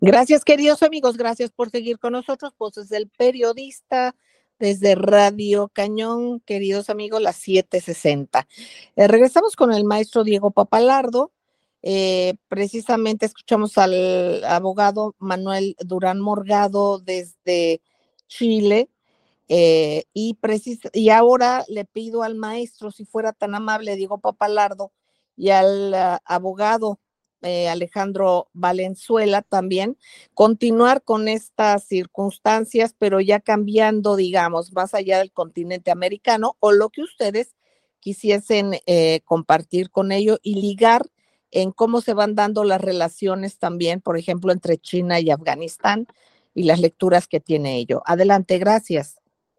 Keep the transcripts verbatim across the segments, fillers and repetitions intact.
Gracias, queridos amigos, gracias por seguir con nosotros. Voces del Periodista desde Radio Cañón, queridos amigos, las siete sesenta. Eh, regresamos con el maestro Diego Papalardo. Eh, precisamente escuchamos al abogado Manuel Durán Morgado desde Chile. Eh, y, precis- y ahora le pido al maestro, si fuera tan amable, Diego Papalardo, y al uh, abogado eh, Alejandro Valenzuela también, continuar con estas circunstancias, pero ya cambiando, digamos, más allá del continente americano, o lo que ustedes quisiesen eh, compartir con ello y ligar en cómo se van dando las relaciones también, por ejemplo, entre China y Afganistán y las lecturas que tiene ello. Adelante, gracias.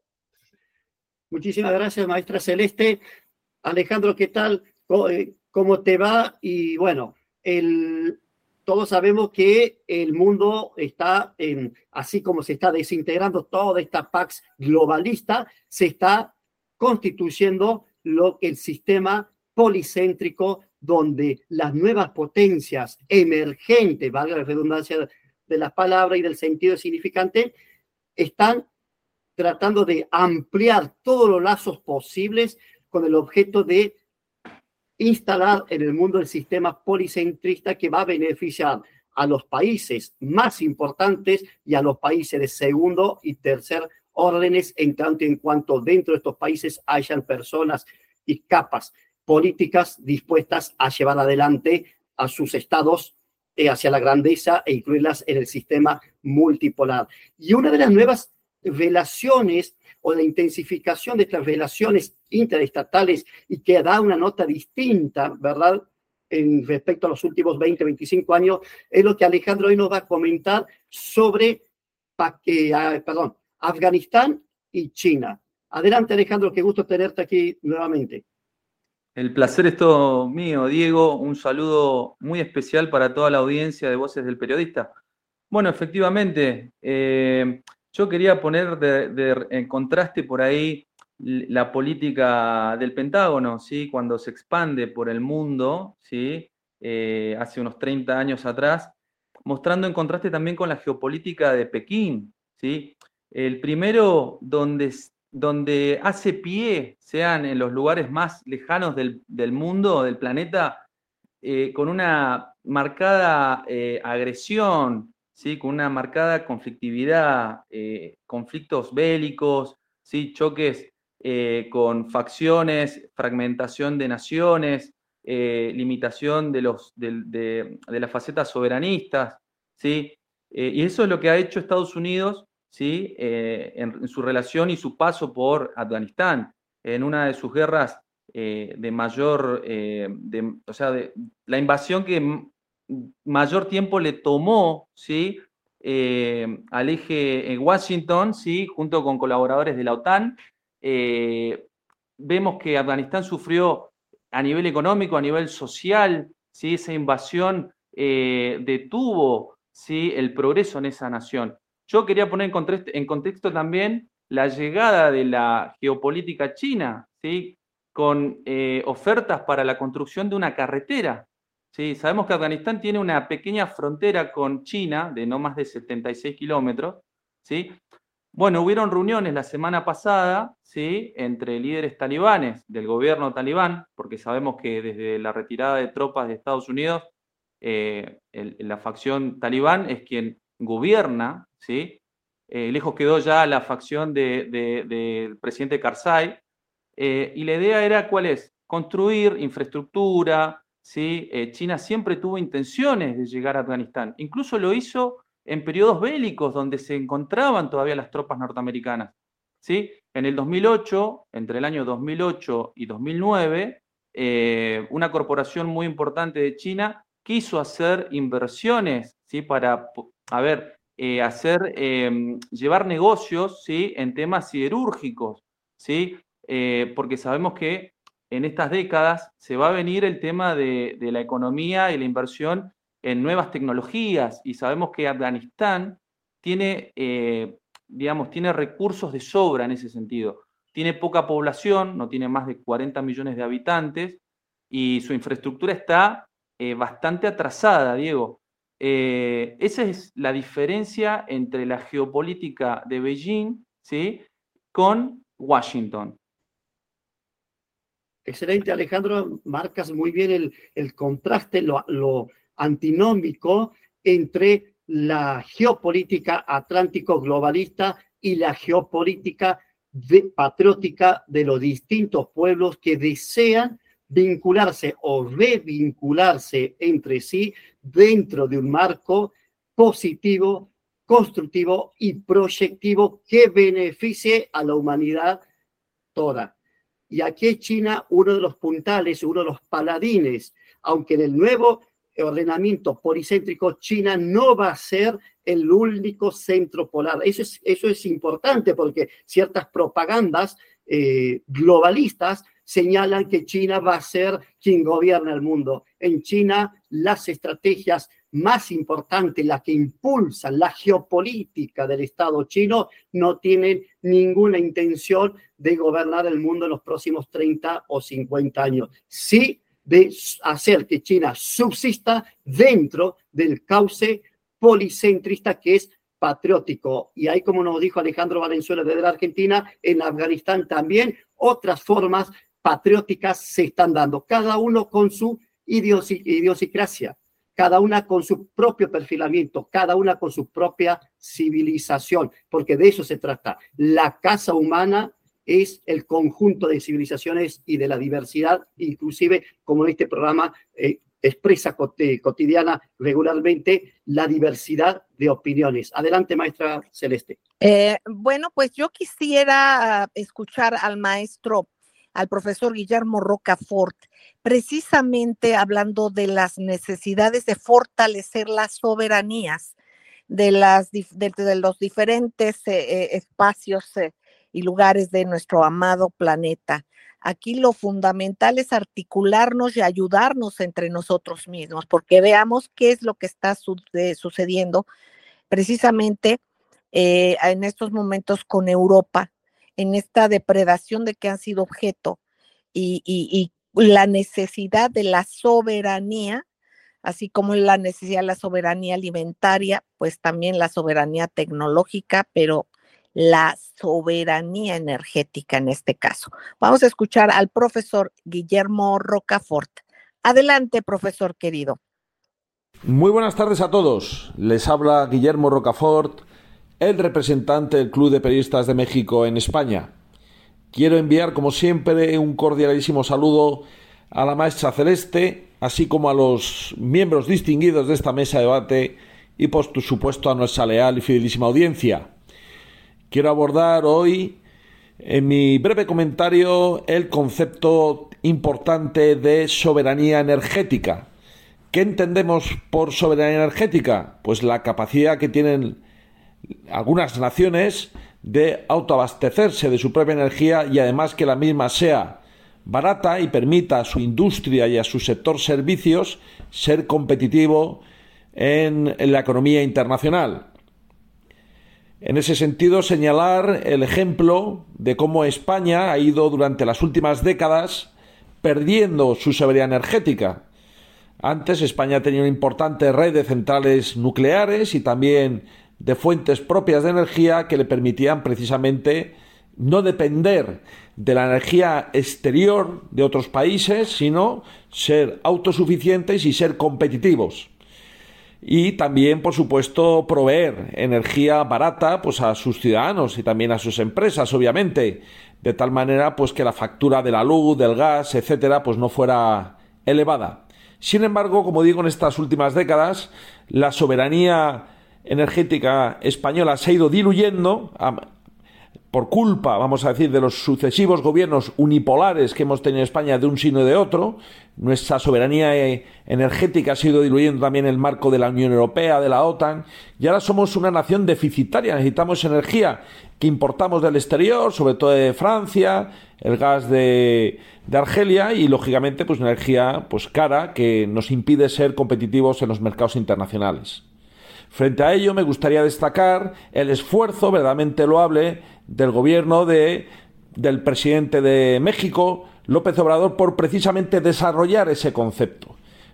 Muchísimas gracias, maestra Celeste. Alejandro, ¿qué tal? ¿Cómo te va? Y bueno, el, todos sabemos que el mundo está, en, así como se está desintegrando toda esta Pax globalista, se está constituyendo lo, el sistema policéntrico donde las nuevas potencias emergentes, valga la redundancia de las palabras y del sentido significante, están tratando de ampliar todos los lazos posibles con el objeto de instalar en el mundo el sistema policentrista que va a beneficiar a los países más importantes y a los países de segundo y tercer órdenes, en tanto en cuanto dentro de estos países hayan personas y capas políticas dispuestas a llevar adelante a sus estados eh, hacia la grandeza e incluirlas en el sistema multipolar. Y una de las nuevas relaciones o la intensificación de estas relaciones interestatales y que da una nota distinta, ¿verdad?, en respecto a los últimos veinte, veinticinco años, es lo que Alejandro hoy nos va a comentar sobre, eh, perdón, Afganistán y China. Adelante, Alejandro, qué gusto tenerte aquí nuevamente. El placer es todo mío, Diego. Un saludo muy especial para toda la audiencia de Voces del Periodista. Bueno, efectivamente, eh, yo quería poner de, de, en contraste por ahí la política del Pentágono, ¿sí? Cuando se expande por el mundo, ¿sí? Eh, hace unos treinta años atrás, mostrando en contraste también con la geopolítica de Pekín, ¿sí? El primero donde, donde hace pie, sean en los lugares más lejanos del, del mundo, del planeta, eh, con una marcada eh, agresión, ¿sí? Con una marcada conflictividad, eh, conflictos bélicos, ¿sí? Choques eh, con facciones, fragmentación de naciones, eh, limitación de, los, de, de, de las facetas soberanistas, ¿sí? Eh, y eso es lo que ha hecho Estados Unidos, ¿sí? Eh, en, en su relación y su paso por Afganistán, en una de sus guerras eh, de mayor, eh, de, o sea, de, la invasión que mayor tiempo le tomó, ¿sí? Eh, al eje en Washington, ¿sí? Junto con colaboradores de la OTAN. Eh, vemos que Afganistán sufrió a nivel económico, a nivel social, ¿sí? Esa invasión eh, detuvo, ¿sí? El progreso en esa nación. Yo quería poner en contexto, en contexto también la llegada de la geopolítica china, ¿sí? Con eh, ofertas para la construcción de una carretera. ¿Sí? Sabemos que Afganistán tiene una pequeña frontera con China de no más de setenta y seis kilómetros, ¿sí? Bueno, hubieron reuniones la semana pasada, ¿sí? Entre líderes talibanes del gobierno talibán, porque sabemos que desde la retirada de tropas de Estados Unidos, eh, el, la facción talibán es quien gobierna, ¿sí? Eh, lejos quedó ya la facción del de, de, de presidente Karzai, eh, y la idea era, ¿cuál es? Construir infraestructura, ¿sí? Eh, China siempre tuvo intenciones de llegar a Afganistán, incluso lo hizo en periodos bélicos donde se encontraban todavía las tropas norteamericanas, ¿sí? En el dos mil ocho, entre el año dos mil ocho y dos mil nueve, eh, una corporación muy importante de China quiso hacer inversiones, ¿sí? Para, a ver, eh, hacer, eh, llevar negocios, ¿sí? En temas siderúrgicos, ¿sí? Eh, porque sabemos que en estas décadas se va a venir el tema de, de la economía y la inversión en nuevas tecnologías, y sabemos que Afganistán tiene, eh, digamos, tiene recursos de sobra en ese sentido. Tiene poca población, no tiene más de cuarenta millones de habitantes, y su infraestructura está eh, bastante atrasada, Diego. Eh, esa es la diferencia entre la geopolítica de Beijing, ¿sí?, con Washington. Excelente, Alejandro, marcas muy bien el, el contraste, lo, lo antinómico entre la geopolítica atlántico globalista y la geopolítica de, patriótica de los distintos pueblos que desean vincularse o revincularse entre sí dentro de un marco positivo, constructivo y proyectivo que beneficie a la humanidad toda. Y aquí es China uno de los puntales, uno de los paladines, aunque en el nuevo ordenamiento policéntrico China no va a ser el único centro polar. Eso es, eso es importante porque ciertas propagandas eh, globalistas señalan que China va a ser quien gobierna el mundo. En China, las estrategias más importantes, las que impulsan la geopolítica del Estado chino, no tienen ninguna intención de gobernar el mundo en los próximos treinta o cincuenta años. Sí, de hacer que China subsista dentro del cauce policentrista que es patriótico. Y ahí, como nos dijo Alejandro Valenzuela desde la Argentina, en Afganistán también otras formas patrióticas se están dando, cada uno con su idiosi- idiosincrasia, cada una con su propio perfilamiento, cada una con su propia civilización, porque de eso se trata. La casa humana es el conjunto de civilizaciones y de la diversidad, inclusive como este programa eh, expresa cot- cotidiana regularmente la diversidad de opiniones. Adelante, maestra Celeste. Eh, bueno, pues yo quisiera escuchar al maestro, al profesor Guillermo Rocafort, precisamente hablando de las necesidades de fortalecer las soberanías de, las, de, de los diferentes eh, espacios eh, y lugares de nuestro amado planeta. Aquí lo fundamental es articularnos y ayudarnos entre nosotros mismos, porque veamos qué es lo que está su, eh, sucediendo precisamente eh, en estos momentos con Europa, en esta depredación de que han sido objeto y, y, y la necesidad de la soberanía, así como la necesidad de la soberanía alimentaria, pues también la soberanía tecnológica, pero la soberanía energética en este caso. Vamos a escuchar al profesor Guillermo Rocafort. Adelante, profesor querido. Muy buenas tardes a todos. Les habla Guillermo Rocafort, el representante del Club de Periodistas de México en España. Quiero enviar, como siempre, un cordialísimo saludo a la maestra Celeste, así como a los miembros distinguidos de esta mesa de debate y, por supuesto, a nuestra leal y fidelísima audiencia. Quiero abordar hoy, en mi breve comentario, el concepto importante de soberanía energética. ¿Qué entendemos por soberanía energética? Pues la capacidad que tienen algunas naciones de autoabastecerse de su propia energía y además que la misma sea barata y permita a su industria y a su sector servicios ser competitivo en, en la economía internacional. En ese sentido, señalar el ejemplo de cómo España ha ido durante las últimas décadas perdiendo su soberanía energética. Antes España tenía una importante red de centrales nucleares y también de fuentes propias de energía que le permitían precisamente no depender de la energía exterior de otros países, sino ser autosuficientes y ser competitivos. Y también, por supuesto, proveer energía barata pues, a sus ciudadanos y también a sus empresas, obviamente, de tal manera pues, que la factura de la luz, del gas, etcétera, pues, no fuera elevada. Sin embargo, como digo, en estas últimas décadas, la soberanía energética española se ha ido diluyendo a, por culpa, vamos a decir, de los sucesivos gobiernos unipolares que hemos tenido en España de un signo y de otro. Nuestra soberanía energética se ha ido diluyendo también en el marco de la Unión Europea, de la OTAN, y ahora somos una nación deficitaria. Necesitamos energía que importamos del exterior, sobre todo de Francia, el gas de, de Argelia y, lógicamente, pues una energía pues cara que nos impide ser competitivos en los mercados internacionales. Frente a ello, me gustaría destacar el esfuerzo verdaderamente loable del gobierno de, del presidente de México, López Obrador, por precisamente desarrollar ese concepto.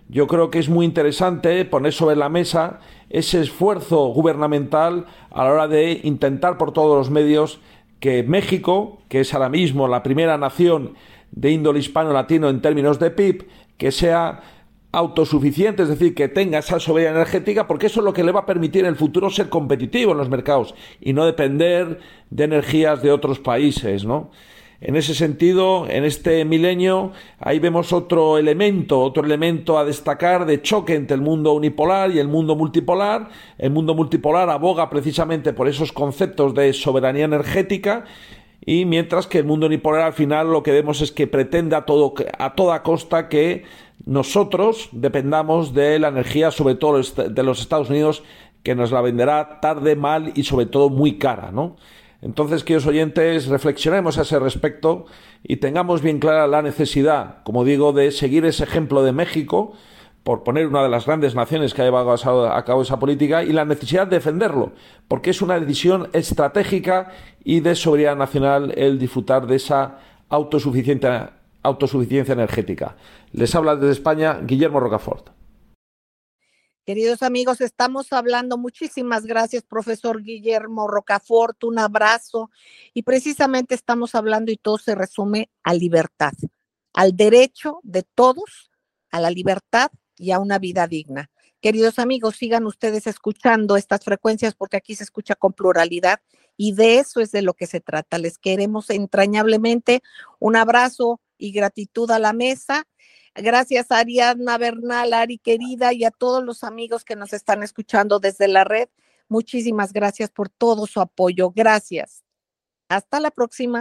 yo creo que es muy interesante poner sobre la mesa ese esfuerzo gubernamental a la hora de intentar por todos los medios que México, que es ahora mismo la primera nación de índole hispano-latino en términos de P I B, que sea autosuficiente, es decir, que tenga esa soberanía energética, porque eso es lo que le va a permitir en el futuro ser competitivo en los mercados y no depender de energías de otros países, ¿no? En ese sentido, en este milenio, ahí vemos otro elemento, otro elemento a destacar de choque entre el mundo unipolar y el mundo multipolar. El mundo multipolar aboga precisamente por esos conceptos de soberanía energética, y mientras que el mundo unipolar al final lo que vemos es que pretende a, todo, a toda costa que nosotros dependamos de la energía, sobre todo de los Estados Unidos, que nos la venderá tarde, mal y sobre todo muy cara, ¿no? Entonces, queridos oyentes, reflexionemos a ese respecto y tengamos bien clara la necesidad, como digo, de seguir ese ejemplo de México, por poner una de las grandes naciones que ha llevado a cabo esa política, y la necesidad de defenderlo, porque es una decisión estratégica y de soberanía nacional el disfrutar de esa autosuficiencia, autosuficiencia energética. Les habla desde España Guillermo Rocafort. Queridos amigos, estamos hablando, muchísimas gracias, profesor Guillermo Rocafort, un abrazo, y precisamente estamos hablando y todo se resume a libertad, al derecho de todos a la libertad y a una vida digna. Queridos amigos, sigan ustedes escuchando estas frecuencias porque aquí se escucha con pluralidad y de eso es de lo que se trata. Les queremos entrañablemente, un abrazo y gratitud a la mesa. Gracias a Ariadna Bernal, Ari querida, y a todos los amigos que nos están escuchando desde la red. Muchísimas gracias por todo su apoyo. Gracias. Hasta la próxima.